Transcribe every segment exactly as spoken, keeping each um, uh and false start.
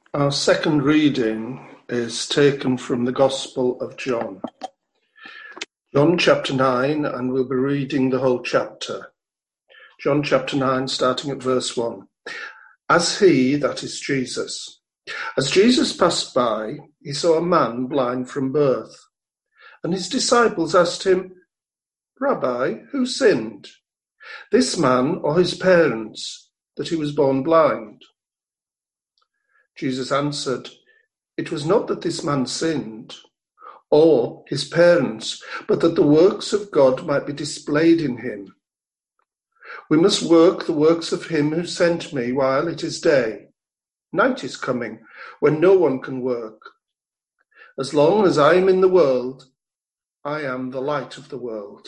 Our second reading is taken from the Gospel of John. John chapter nine, and we'll be reading the whole chapter. John chapter nine, starting at verse one. As he, that is Jesus, as Jesus passed by, he saw a man blind from birth. And his disciples asked him, Rabbi, who sinned, this man or his parents, that he was born blind? Jesus answered, It was not that this man sinned, or his parents, but that the works of God might be displayed in him. We must work the works of him who sent me while it is day. Night is coming, when no one can work. As long as I am in the world, I am the light of the world.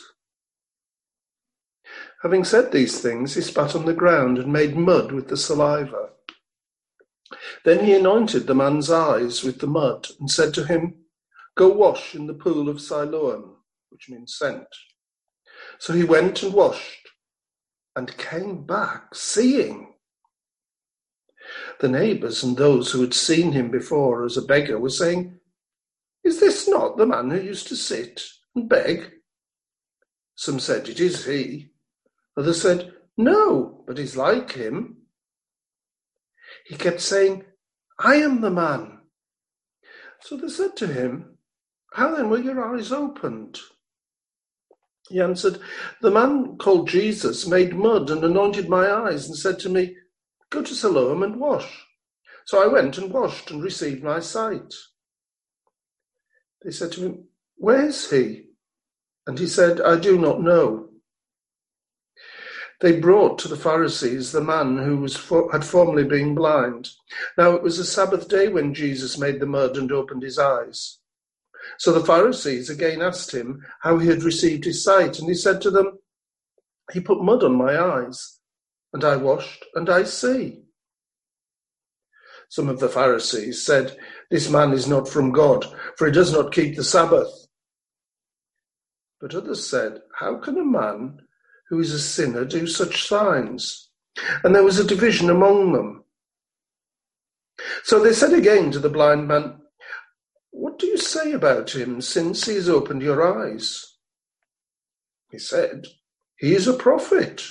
Having said these things, he spat on the ground and made mud with the saliva. Then he anointed the man's eyes with the mud and said to him, Go wash in the pool of Siloam, which means sent. So he went and washed and came back seeing. The neighbours and those who had seen him before as a beggar were saying, Is this not the man who used to sit and beg? Some said, It is he. Others said, No, but he's like him. He kept saying, I am the man. So they said to him, How then were your eyes opened? He answered, The man called Jesus made mud and anointed my eyes and said to me, Go to Siloam and wash. So I went and washed and received my sight. They said to him, Where is he? And he said, I do not know. They brought to the Pharisees the man who was for, had formerly been blind. Now it was a Sabbath day when Jesus made the mud and opened his eyes. So the Pharisees again asked him how he had received his sight, and he said to them, He put mud on my eyes, and I washed, and I see. Some of the Pharisees said, This man is not from God, for he does not keep the Sabbath. But others said, How can a man who is a sinner do such signs? And there was a division among them. So they said again to the blind man, What do you say about him since he has opened your eyes? He said, He is a prophet.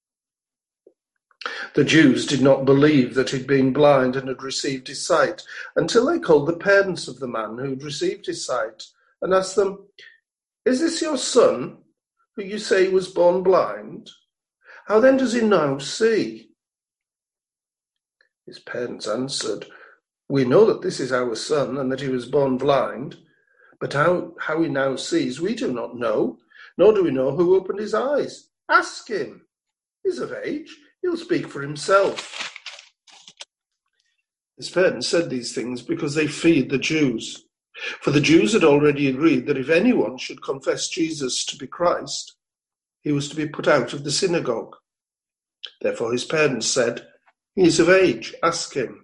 The Jews did not believe that he'd been blind and had received his sight until they called the parents of the man who had received his sight and asked them, Is this your son, who you say was born blind? How then does he now see? His parents answered, We know that this is our son and that he was born blind, but how, how he now sees we do not know, nor do we know who opened his eyes. Ask him. He's of age. He'll speak for himself. His parents said these things because they feared the Jews. For the Jews had already agreed that if anyone should confess Jesus to be Christ, he was to be put out of the synagogue. Therefore his parents said, He is of age, ask him.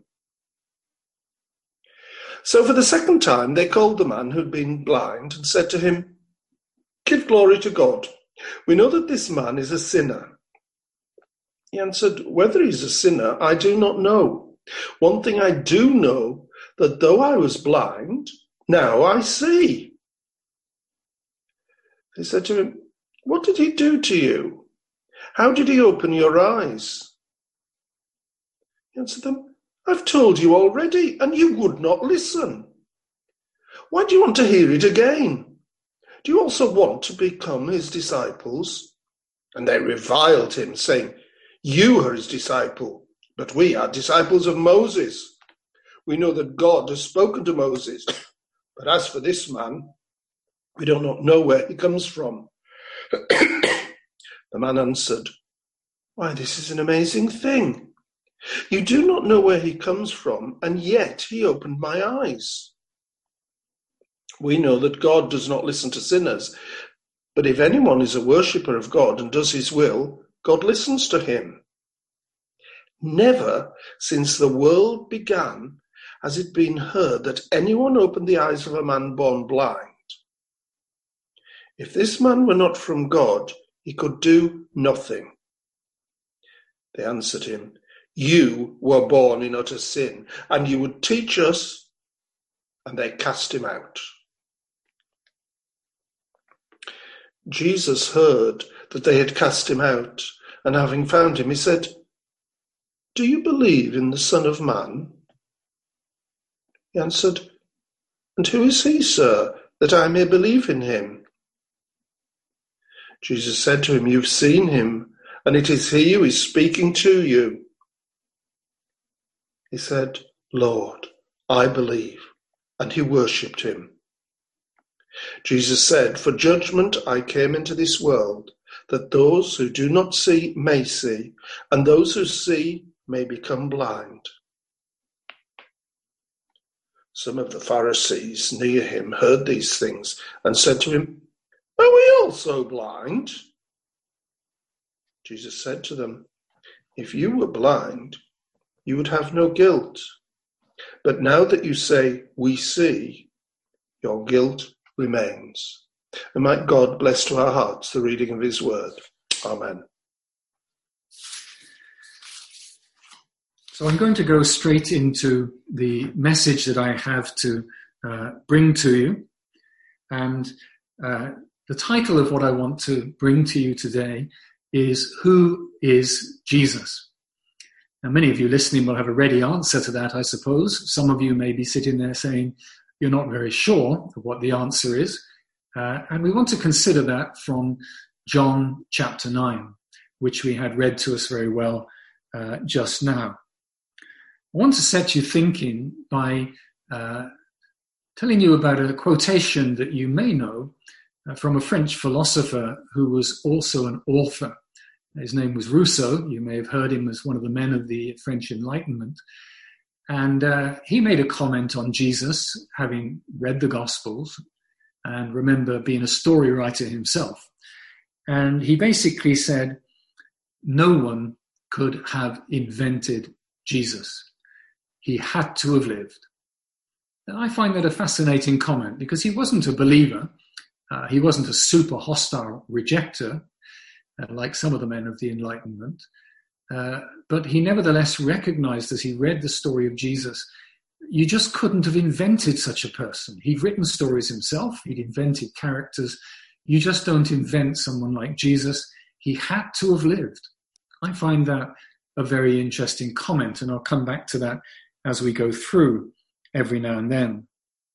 So for the second time they called the man who'd been blind and said to him, Give glory to God. We know that this man is a sinner. He answered, Whether he's a sinner, I do not know. One thing I do know, that though I was blind, now I see. They said to him, What did he do to you? How did he open your eyes? He answered them, I've told you already, and you would not listen. Why do you want to hear it again? Do you also want to become his disciples? And they reviled him, saying, You are his disciple, but we are disciples of Moses. We know that God has spoken to Moses, but as for this man, we do not know where he comes from. The man answered, Why, this is an amazing thing. You do not know where he comes from, and yet he opened my eyes. We know that God does not listen to sinners, but if anyone is a worshipper of God and does his will, God listens to him. Never since the world began has it been heard that anyone opened the eyes of a man born blind. If this man were not from God, he could do nothing. They answered him, You were born in utter sin, and you would teach us. And they cast him out. Jesus heard that they had cast him out, and having found him, he said, "Do you believe in the Son of Man?" He answered, "And who is he, sir, that I may believe in him?" Jesus said to him, "You've seen him, and it is he who is speaking to you." He said, "Lord, I believe," and he worshipped him. Jesus said, "For judgment I came into this world, that those who do not see may see, and those who see may become blind." Some of the Pharisees near him heard these things and said to him, "Are we also blind?" Jesus said to them, "If you were blind, you would have no guilt. But now that you say, 'We see,' your guilt remains." And might God bless to our hearts the reading of his word. Amen. So I'm going to go straight into the message that I have to uh, bring to you. And uh, the title of what I want to bring to you today is, Who is Jesus? Now, many of you listening will have a ready answer to that, I suppose. Some of you may be sitting there saying you're not very sure of what the answer is. Uh, and we want to consider that from John chapter nine, which we had read to us very well uh, just now. I want to set you thinking by uh, telling you about a quotation that you may know uh, from a French philosopher who was also an author. His name was Rousseau. You may have heard him as one of the men of the French Enlightenment. And uh, he made a comment on Jesus, having read the Gospels, and remember being a story writer himself. And he basically said, no one could have invented Jesus. He had to have lived. And I find that a fascinating comment because he wasn't a believer. Uh, he wasn't a super hostile rejecter, uh, like some of the men of the Enlightenment. Uh, but he nevertheless recognized as he read the story of Jesus, you just couldn't have invented such a person. He'd written stories himself. He'd invented characters. You just don't invent someone like Jesus. He had to have lived. I find that a very interesting comment, and I'll come back to that as we go through every now and then.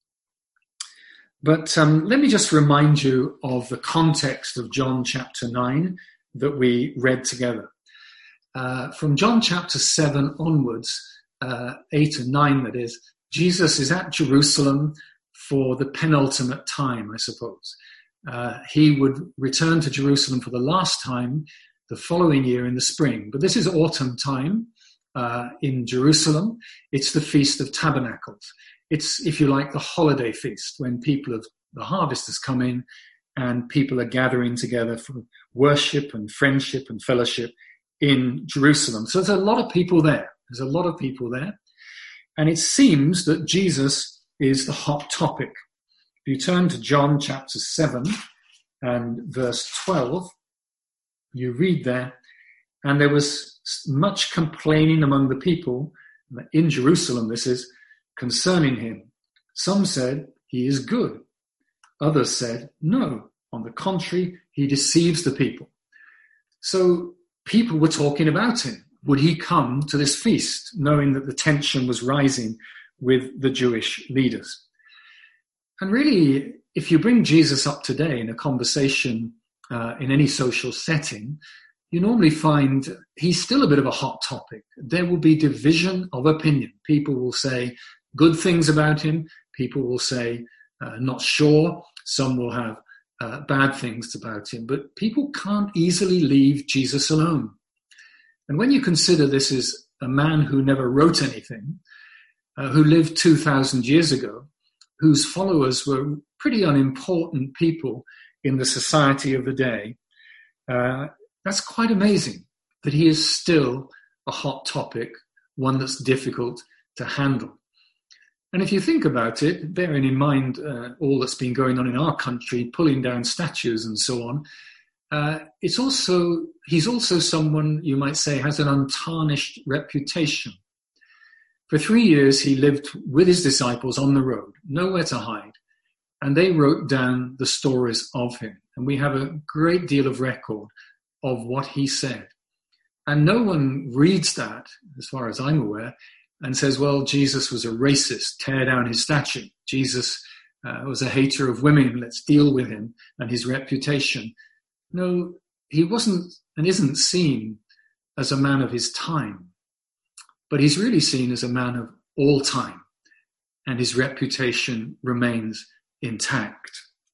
But um, let me just remind you of the context of John chapter nine that we read together. Uh, from John chapter seven onwards, uh, eight and nine that is, Jesus is at Jerusalem for the penultimate time, I suppose. Uh, he would return to Jerusalem for the last time the following year in the spring. But this is autumn time uh, in Jerusalem. It's the Feast of Tabernacles. It's, if you like, the holiday feast when people of the harvest has come in and people are gathering together for worship and friendship and fellowship in Jerusalem. So there's a lot of people there. There's a lot of people there. And it seems that Jesus is the hot topic. If you turn to John chapter seven and verse twelve, you read there, and there was much complaining among the people in Jerusalem, this is, concerning him. Some said, he is good. Others said, no, on the contrary, he deceives the people. So people were talking about him. Would he come to this feast, knowing that the tension was rising with the Jewish leaders? And really, if you bring Jesus up today in a conversation uh, in any social setting, you normally find he's still a bit of a hot topic. There will be division of opinion. People will say good things about him. People will say uh, not sure. Some will have uh, bad things about him. But people can't easily leave Jesus alone. And when you consider this is a man who never wrote anything, uh, who lived two thousand years ago, whose followers were pretty unimportant people in the society of the day, uh, that's quite amazing that he is still a hot topic, one that's difficult to handle. And if you think about it, bearing in mind uh, all that's been going on in our country, pulling down statues and so on, Uh, it's also, he's also someone you might say has an untarnished reputation. For three years, he lived with his disciples on the road, nowhere to hide, and they wrote down the stories of him. And we have a great deal of record of what he said. And no one reads that, as far as I'm aware, and says, well, Jesus was a racist, tear down his statue. Jesus uh, was a hater of women, let's deal with him and his reputation. No, he wasn't and isn't seen as a man of his time, but he's really seen as a man of all time, and his reputation remains intact.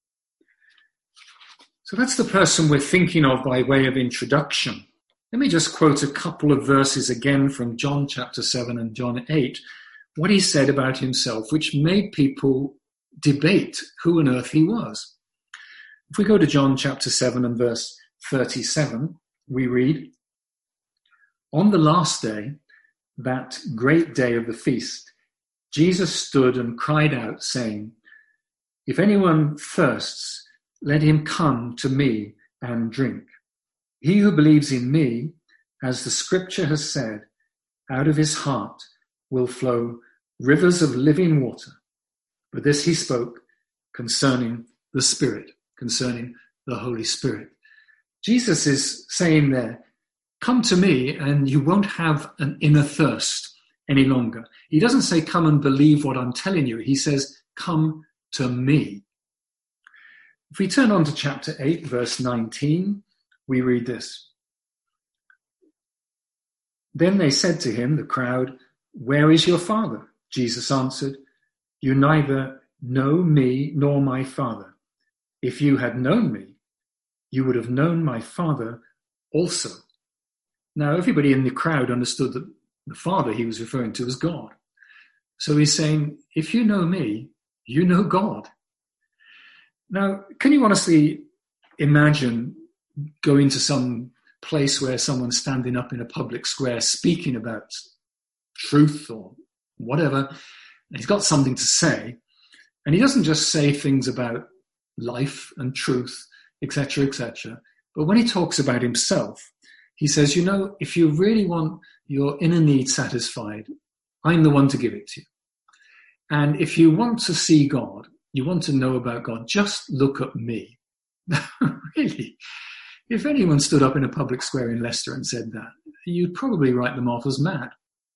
So that's the person we're thinking of by way of introduction. Let me just quote a couple of verses again from John chapter seven and John eight, what he said about himself, which made people debate who on earth he was. If we go to John chapter seven and verse thirty-seven, we read, "On the last day, that great day of the feast, Jesus stood and cried out, saying, 'If anyone thirsts, let him come to me and drink. He who believes in me, as the scripture has said, out of his heart will flow rivers of living water.' But this he spoke concerning the Spirit, concerning the Holy Spirit." Jesus is saying there, come to me and you won't have an inner thirst any longer. He doesn't say, come and believe what I'm telling you. He says, come to me. If we turn on to chapter eight, verse nineteen, we read this. "Then they said to him, the crowd, 'Where is your Father?' Jesus answered, 'You neither know me nor my Father. If you had known me, you would have known my Father also.'" Now, everybody in the crowd understood that the Father he was referring to was God. So he's saying, if you know me, you know God. Now, can you honestly imagine going to some place where someone's standing up in a public square speaking about truth or whatever, and he's got something to say, and he doesn't just say things about life and truth, et cetera, et cetera, but when he talks about himself, he says, you know, if you really want your inner need satisfied, I'm the one to give it to you. And if you want to see God, you want to know about God, just look at me. Really? If anyone stood up in a public square in Leicester and said that, you'd probably write them off as mad.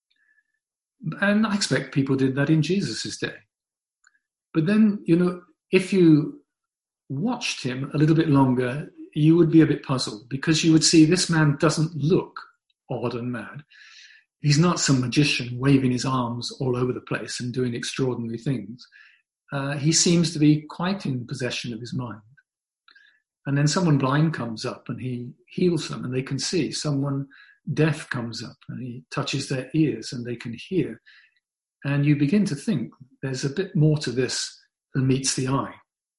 And I expect people did that in Jesus' day. But then, you know, if you watched him a little bit longer, you would be a bit puzzled, because you would see this man doesn't look odd and mad. He's not some magician waving his arms all over the place and doing extraordinary things. Uh, he seems to be quite in possession of his mind. And then someone blind comes up and he heals them and they can see. Someone deaf comes up and he touches their ears and they can hear. And you begin to think there's a bit more to this than meets the eye.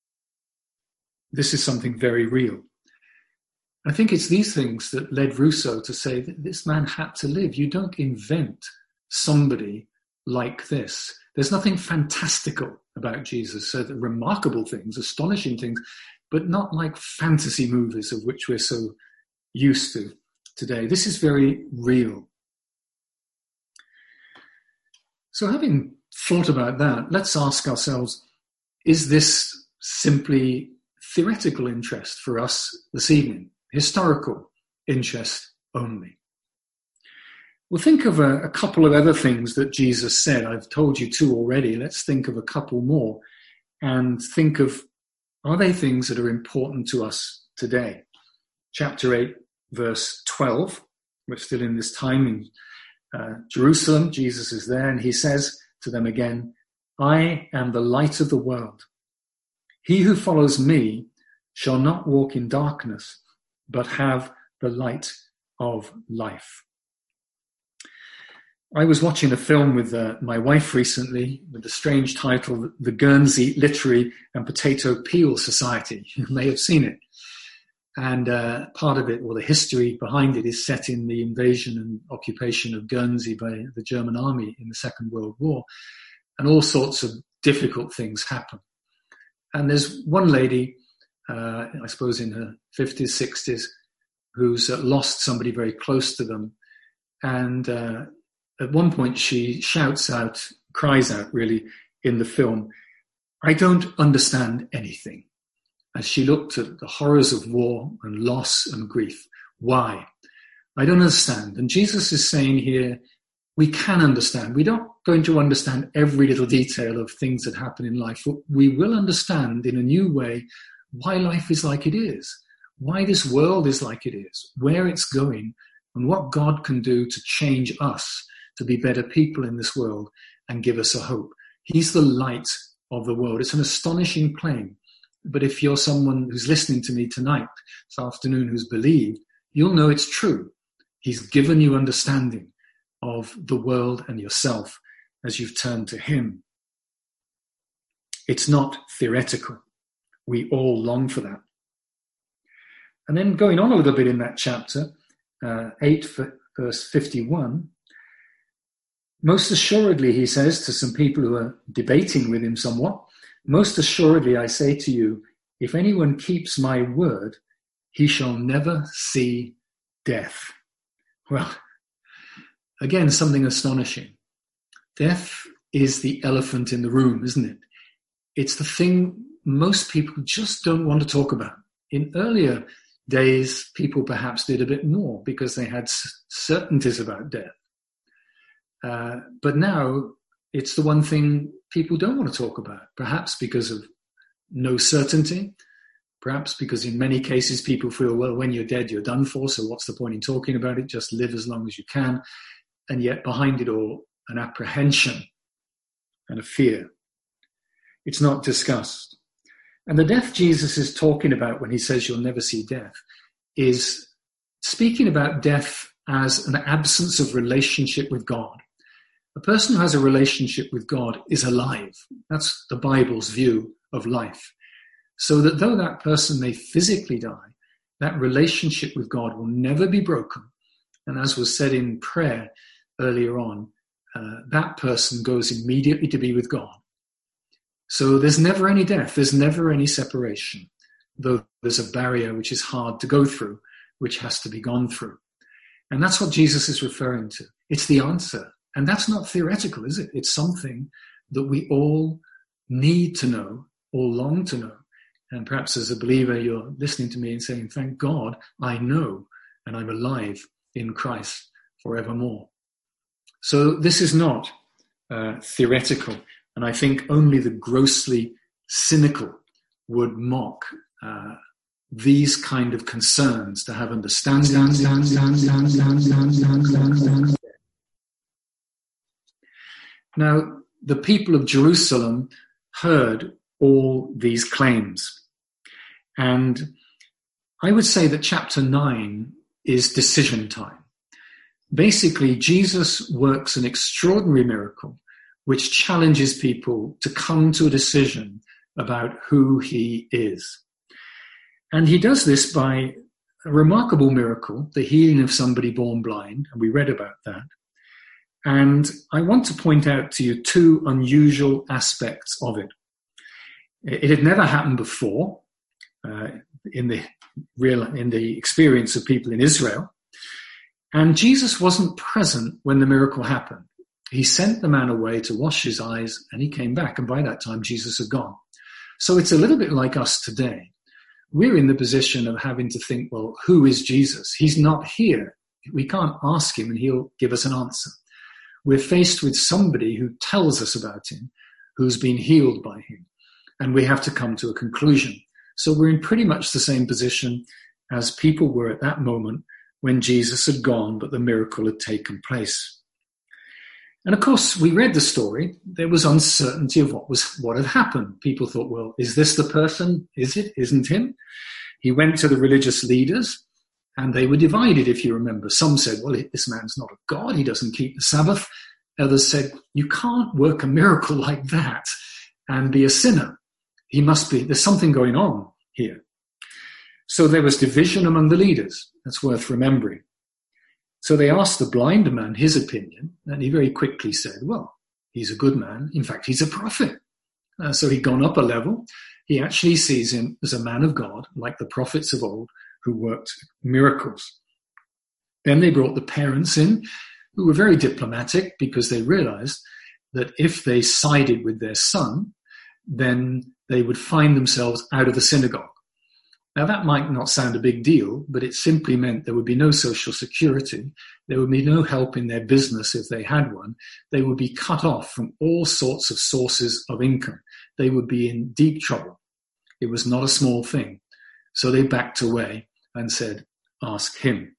This is something very real. I think it's these things that led Rousseau to say that this man had to live. You don't invent somebody like this. There's nothing fantastical about Jesus. So the remarkable things, astonishing things, but not like fantasy movies of which we're so used to today. This is very real. So having thought about that, let's ask ourselves, is this simply theoretical interest for us this evening? Historical interest only? We'll think of a, a couple of other things that Jesus said. I've told you two already. Let's think of a couple more and think of, are they things that are important to us today? Chapter eight, verse twelve. We're still in this time in uh, Jerusalem. Jesus is there and he says to them again, "I am the light of the world. He who follows me shall not walk in darkness, but have the light of life." I was watching a film with uh, my wife recently with the strange title, The Guernsey Literary and Potato Peel Society. You may have seen it. And uh, part of it, or the history behind it, is set in the invasion and occupation of Guernsey by the German army in the Second World War. And all sorts of difficult things happen. And there's one lady uh, I suppose in her fifties, sixties, who's uh, lost somebody very close to them. And uh, at one point she shouts out, cries out really in the film, "I don't understand anything," as she looked at the horrors of war and loss and grief. Why? I don't understand. And Jesus is saying here, we can understand. We're not going to understand every little detail of things that happen in life, but we will understand in a new way why life is like it is, why this world is like it is, where it's going, and what God can do to change us to be better people in this world and give us a hope. He's the light of the world. It's an astonishing claim. But if you're someone who's listening to me tonight, this afternoon, who's believed, you'll know it's true. He's given you understanding of the world and yourself as you've turned to him. It's not theoretical. We all long for that. And then going on a little bit in that chapter, uh, eight, verse fifty-one, most assuredly, he says to some people who are debating with him somewhat, most assuredly I say to you, if anyone keeps my word, he shall never see death. Well, again, something astonishing. Death is the elephant in the room, isn't it? It's the thing most people just don't want to talk about. In earlier days, people perhaps did a bit more because they had certainties about death. Uh, but now it's the one thing people don't want to talk about, perhaps because of no certainty, perhaps because in many cases people feel, well, when you're dead, you're done for, so what's the point in talking about it? Just live as long as you can. And yet behind it all, an apprehension and a fear. It's not discussed. And the death Jesus is talking about when he says you'll never see death is speaking about death as an absence of relationship with God. A person who has a relationship with God is alive. That's the Bible's view of life. So that though that person may physically die, that relationship with God will never be broken. And as was said in prayer earlier on, uh, that person goes immediately to be with God. So there's never any death. There's never any separation, though there's a barrier which is hard to go through, which has to be gone through. And that's what Jesus is referring to. It's the answer. And that's not theoretical, is it? It's something that we all need to know, all long to know. And perhaps as a believer, you're listening to me and saying, thank God, I know, and I'm alive in Christ forevermore. So this is not uh, theoretical. And I think only the grossly cynical would mock uh, these kind of concerns to have understanding. Now, the people of Jerusalem heard all these claims. And I would say that chapter nine is decision time. Basically, Jesus works an extraordinary miracle which challenges people to come to a decision about who he is. And he does this by a remarkable miracle, the healing of somebody born blind, and we read about that. And I want to point out to you two unusual aspects of it. It had never happened before uh, in the real, in the experience of people in Israel. And Jesus wasn't present when the miracle happened. He sent the man away to wash his eyes, and he came back. And by that time, Jesus had gone. So it's a little bit like us today. We're in the position of having to think, well, who is Jesus? He's not here. We can't ask him and he'll give us an answer. We're faced with somebody who tells us about him, who's been healed by him, and we have to come to a conclusion. So we're in pretty much the same position as people were at that moment when Jesus had gone, but the miracle had taken place. And of course, we read the story. There was uncertainty of what was what had happened. People thought, well, is this the person? Is it? Isn't him? He went to the religious leaders, and they were divided, if you remember. Some said, well, this man's not a god. He doesn't keep the Sabbath. Others said, you can't work a miracle like that and be a sinner. He must be, there's something going on here. So there was division among the leaders. That's worth remembering. So they asked the blind man his opinion, and he very quickly said, well, he's a good man. In fact, he's a prophet. Uh, so he'd gone up a level. He actually sees him as a man of God, like the prophets of old, who worked miracles. Then they brought the parents in, who were very diplomatic because they realized that if they sided with their son, then they would find themselves out of the synagogue. Now, that might not sound a big deal, but it simply meant there would be no social security. There would be no help in their business if they had one. They would be cut off from all sorts of sources of income. They would be in deep trouble. It was not a small thing. So they backed away and said, ask him.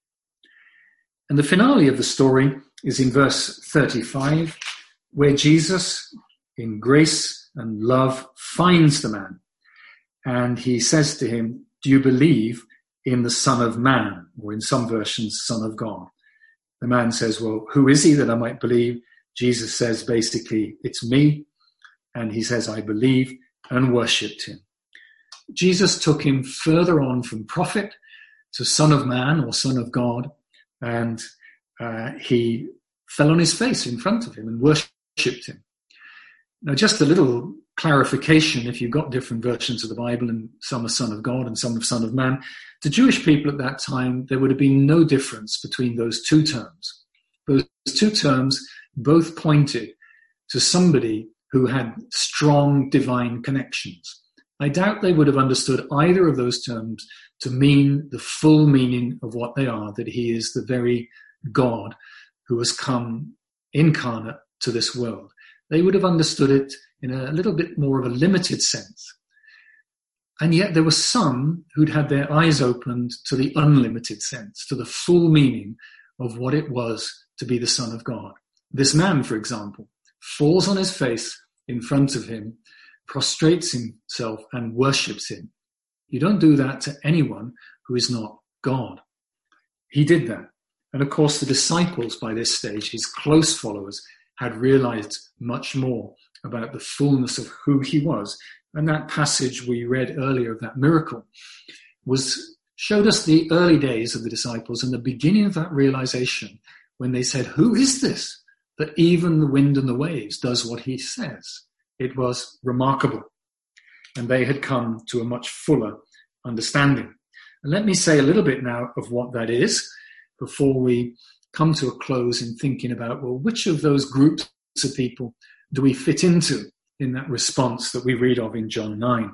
And the finale of the story is in verse thirty-five, where Jesus, in grace and love, finds the man. And he says to him, do you believe in the Son of Man? Or in some versions, Son of God. The man says, well, who is he that I might believe? Jesus says, basically, it's me. And he says, I believe, and worshipped him. Jesus took him further on from prophet to Son of Man or Son of God. And uh, he fell on his face in front of him and worshipped him. Now, just a little clarification, if you've got different versions of the Bible and some are Son of God and some are Son of Man, to Jewish people at that time, there would have been no difference between those two terms. Those two terms both pointed to somebody who had strong divine connections. I doubt they would have understood either of those terms to mean the full meaning of what they are, that he is the very God who has come incarnate to this world. They would have understood it in a little bit more of a limited sense. And yet there were some who'd had their eyes opened to the unlimited sense, to the full meaning of what it was to be the Son of God. This man, for example, falls on his face in front of him, prostrates himself and worships him. You don't do that to anyone who is not God. He did that. And of course, the disciples by this stage, his close followers, had realized much more about the fullness of who he was. And that passage we read earlier of that miracle was showed us the early days of the disciples and the beginning of that realization when they said, who is this that even the wind and the waves does what he says? It was remarkable. And they had come to a much fuller understanding. And let me say a little bit now of what that is before we come to a close in thinking about, well, which of those groups of people do we fit into in that response that we read of in John nine?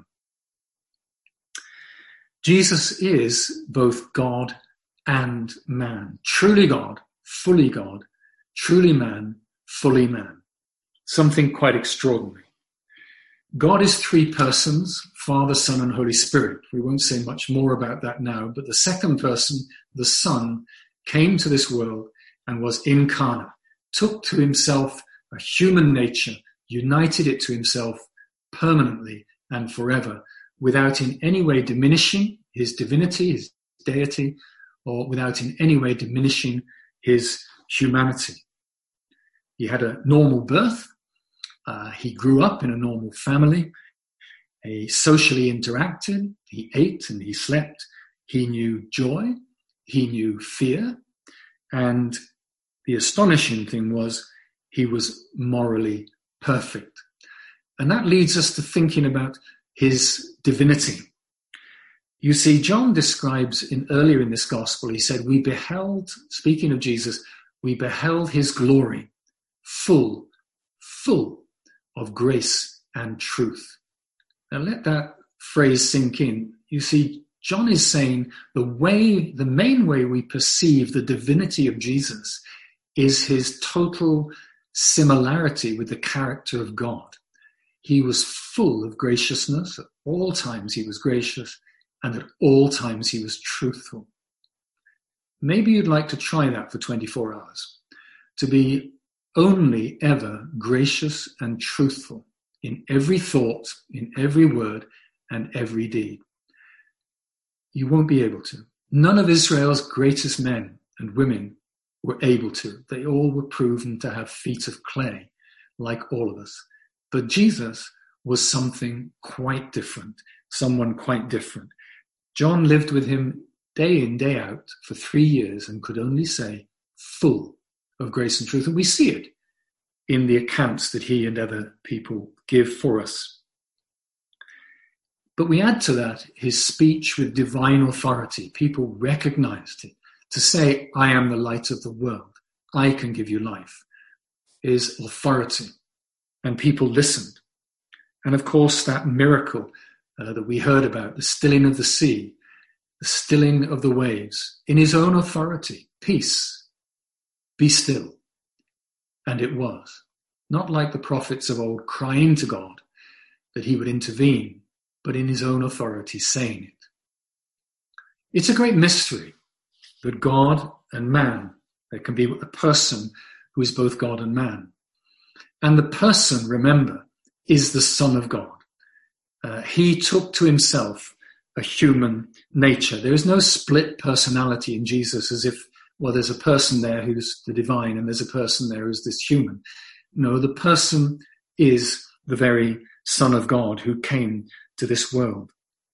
Jesus is both God and man, truly God, fully God, truly man, fully man. Something quite extraordinary. God is three persons, Father, Son, and Holy Spirit. We won't say much more about that now, but the second person, the Son, came to this world and was incarnate, took to himself a human nature, united it to himself permanently and forever, without in any way diminishing his divinity, his deity, or without in any way diminishing his humanity. He had a normal birth. Uh, he grew up in a normal family. He socially interacted. He ate and he slept. He knew joy. He knew fear. And the astonishing thing was he was morally perfect. And that leads us to thinking about his divinity. You see, John describes in earlier in this gospel, he said, we beheld, speaking of Jesus, we beheld his glory, full, full of grace and truth. Now let that phrase sink in. You see, John is saying the way, the main way we perceive the divinity of Jesus is his total similarity with the character of God. He was full of graciousness. At all times he was gracious, and at all times he was truthful. Maybe you'd like to try that for twenty-four hours, to be only ever gracious and truthful in every thought, in every word, and every deed. You won't be able to. None of Israel's greatest men and women were able to. They all were proven to have feet of clay, like all of us. But Jesus was something quite different, someone quite different. John lived with him day in, day out for three years and could only say, full of grace and truth. And we see it in the accounts that he and other people give for us. But we add to that his speech with divine authority. People recognized it. To say, I am the light of the world, I can give you life, is authority. And people listened. And of course, that miracle uh, that we heard about, the stilling of the sea, the stilling of the waves, in his own authority, peace, be still. And it was. Not like the prophets of old crying to God that he would intervene, but in his own authority saying it. It's a great mystery that God and man, there can be a person who is both God and man. And the person, remember, is the Son of God. Uh, he took to himself a human nature. There is no split personality in Jesus as if, well, there's a person there who's the divine and there's a person there who's this human. No, the person is the very Son of God who came to this world.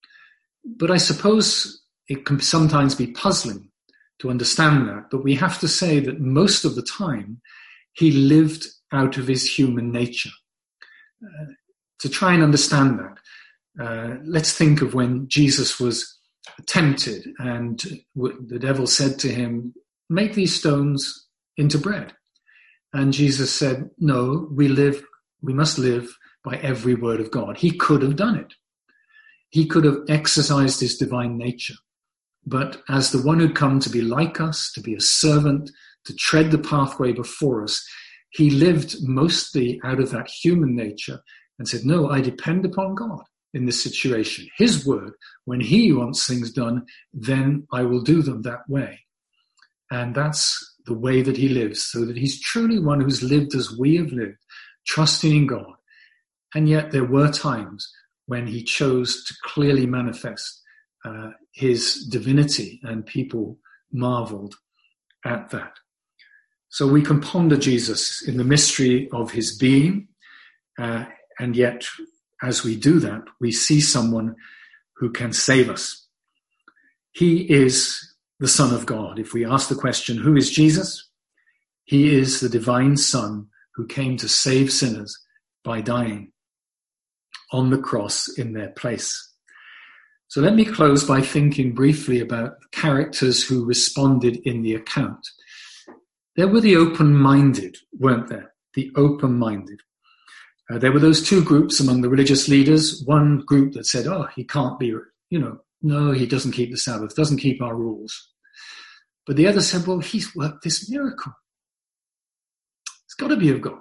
But I suppose it can sometimes be puzzling to understand that, but we have to say that most of the time he lived out of his human nature. Uh, to try and understand that, uh, let's think of when Jesus was tempted and the devil said to him, make these stones into bread. And Jesus said, no, we live, we must live by every word of God. He could have done it. He could have exercised his divine nature. But as the one who'd come to be like us, to be a servant, to tread the pathway before us, he lived mostly out of that human nature and said, no, I depend upon God in this situation. His word, when he wants things done, then I will do them that way. And that's the way that he lives, so that he's truly one who's lived as we have lived, trusting in God. And yet there were times when he chose to clearly manifest uh, his divinity, and people marveled at that. So we can ponder Jesus in the mystery of his being, uh, and yet as we do that, we see someone who can save us. He is the Son of God. If we ask the question, who is Jesus? He is the divine Son who came to save sinners by dying on the cross in their place. So let me close by thinking briefly about the characters who responded in the account. There were the open-minded, weren't there? The open-minded. Uh, there were those two groups among the religious leaders. One group that said, oh, he can't be, you know, no, he doesn't keep the Sabbath, doesn't keep our rules. But the other said, well, he's worked this miracle. It's got to be of God.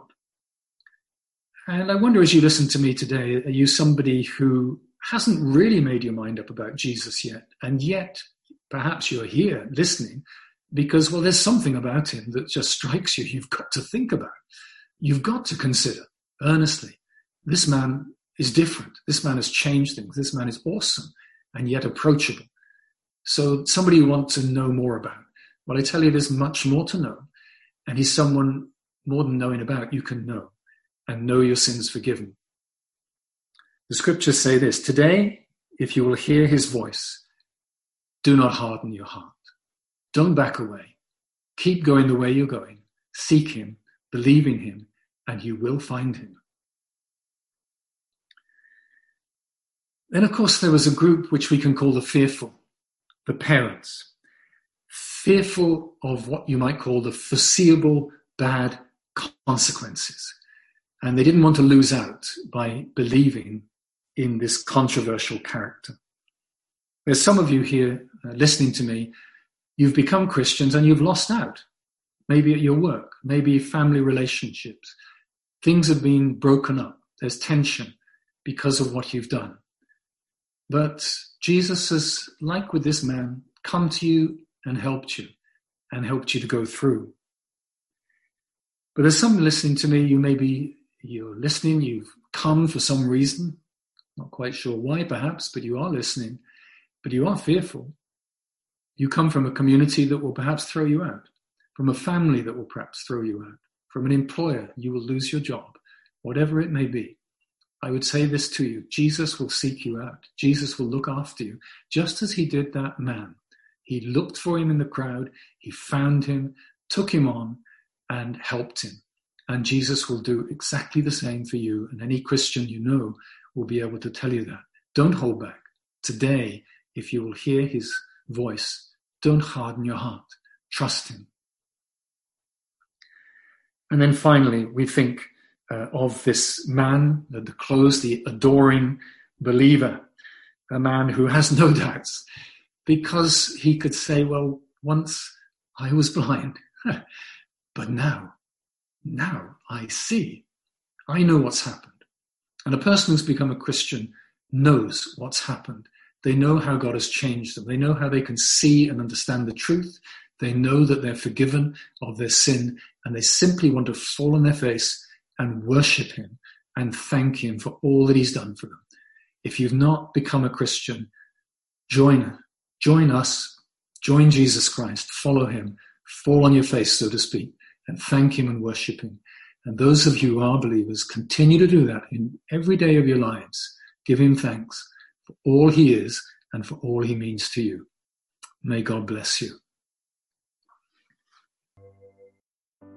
And I wonder, as you listen to me today, are you somebody who hasn't really made your mind up about Jesus yet? And yet, perhaps you're here listening because, well, there's something about him that just strikes you. You've got to think about. You've got to consider earnestly. This man is different. This man has changed things. This man is awesome and yet approachable. So somebody you want to know more about. Well, I tell you, there's much more to know. And he's someone more than knowing about, you can know and know your sins forgiven. The scriptures say this, today, if you will hear his voice, do not harden your heart. Don't back away. Keep going the way you're going. Seek him, believe in him, and you will find him. Then, of course, there was a group which we can call the fearful, the parents, fearful of what you might call the foreseeable bad consequences. And they didn't want to lose out by believing in this controversial character. There's some of you here uh, listening to me, you've become Christians and you've lost out. Maybe at your work, maybe family relationships. Things have been broken up. There's tension because of what you've done. But Jesus has, like with this man, come to you and helped you and helped you to go through. But there's some listening to me, you may be, you're listening, you've come for some reason, not quite sure why perhaps, but you are listening, but you are fearful. You come from a community that will perhaps throw you out, from a family that will perhaps throw you out, from an employer, you will lose your job, whatever it may be. I would say this to you, Jesus will seek you out. Jesus will look after you, just as he did that man. He looked for him in the crowd, he found him, took him on, and helped him. And Jesus will do exactly the same for you, and any Christian you know will be able to tell you that. Don't hold back. Today, if you will hear his voice, don't harden your heart. Trust him. And then finally, we think uh, of this man, the, the close, the adoring believer, a man who has no doubts, because he could say, well, once I was blind, but now, now I see. I know what's happened. And a person who's become a Christian knows what's happened. They know how God has changed them. They know how they can see and understand the truth. They know that they're forgiven of their sin, and they simply want to fall on their face and worship him and thank him for all that he's done for them. If you've not become a Christian, join, join us, join Jesus Christ, follow him, fall on your face, so to speak, and thank him and worship him. And those of you who are believers, continue to do that in every day of your lives. Give him thanks for all he is and for all he means to you. May God bless you.